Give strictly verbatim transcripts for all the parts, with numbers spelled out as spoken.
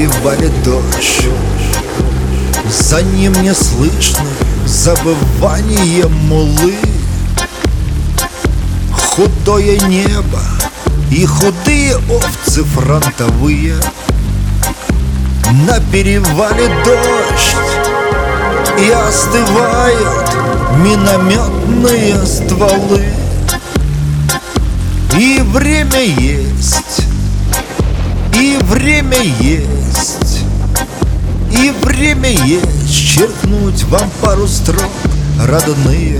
перевале дождь, за ним не слышно забывание мулы. Худое небо и худые овцы фронтовые. На перевале дождь, и остывают минометные стволы. И время есть, и время есть, и время есть черкнуть вам пару строк, родные.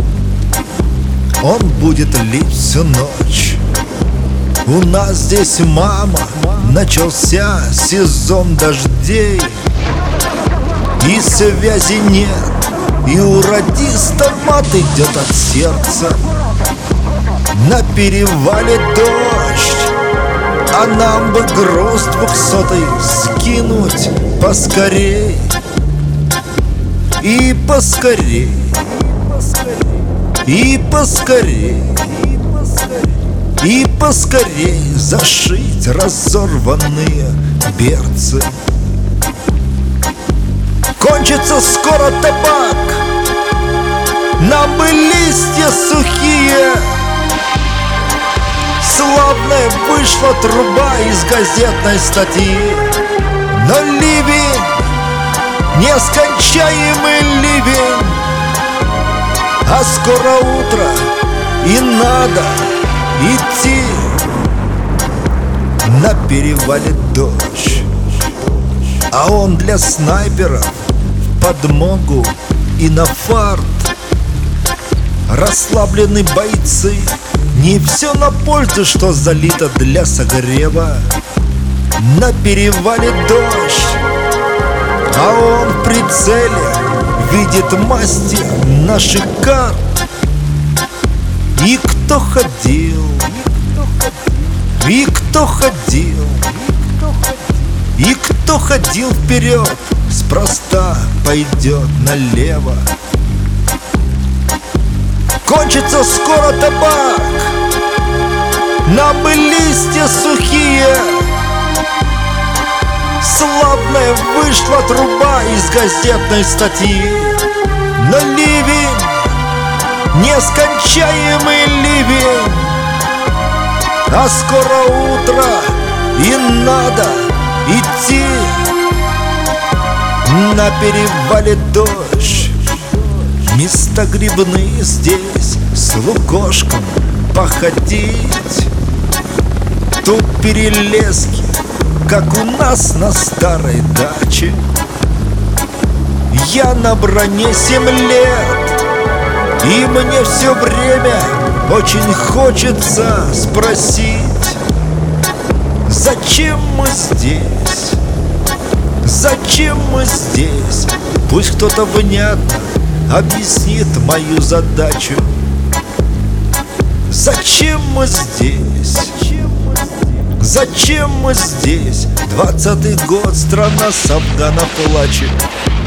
Он будет лить всю ночь. У нас здесь, мама, начался сезон дождей. И связи нет, и у радиста мат идет от сердца. На перевале дождь, а нам бы груз двухсотый скинуть поскорей. И поскорей, и поскорей, и поскорей зашить разорванные берцы. Кончится скоро табак, нам бы листья сухие. Славная вышла труба из газетной статьи. Но ливень, нескончаемый ливень, а скоро утро, и надо идти. На перевале дождь, а он для снайперов в подмогу и на фарт. Расслаблены бойцы, не все на пользу, что залито для согрева. На перевале дождь, а он в прицеле видит масти наших карт. И кто ходил, и кто ходил, и кто ходил вперед, спроста пойдет налево. Кончится скоро табак, нам бы листья сухие. Славная вышла труба из газетной статьи. Но ливень, нескончаемый ливень, а скоро утро, и надо идти. На перевале дождь, места грибные здесь с лукошком походить. Тут перелески, как у нас на старой даче. Я на броне семь лет, и мне все время очень хочется спросить: зачем мы здесь? Зачем мы здесь? Пусть кто-то внятно объяснит мою задачу. Зачем мы здесь? Зачем мы здесь? Двадцатый год, страна с Афгана плачет.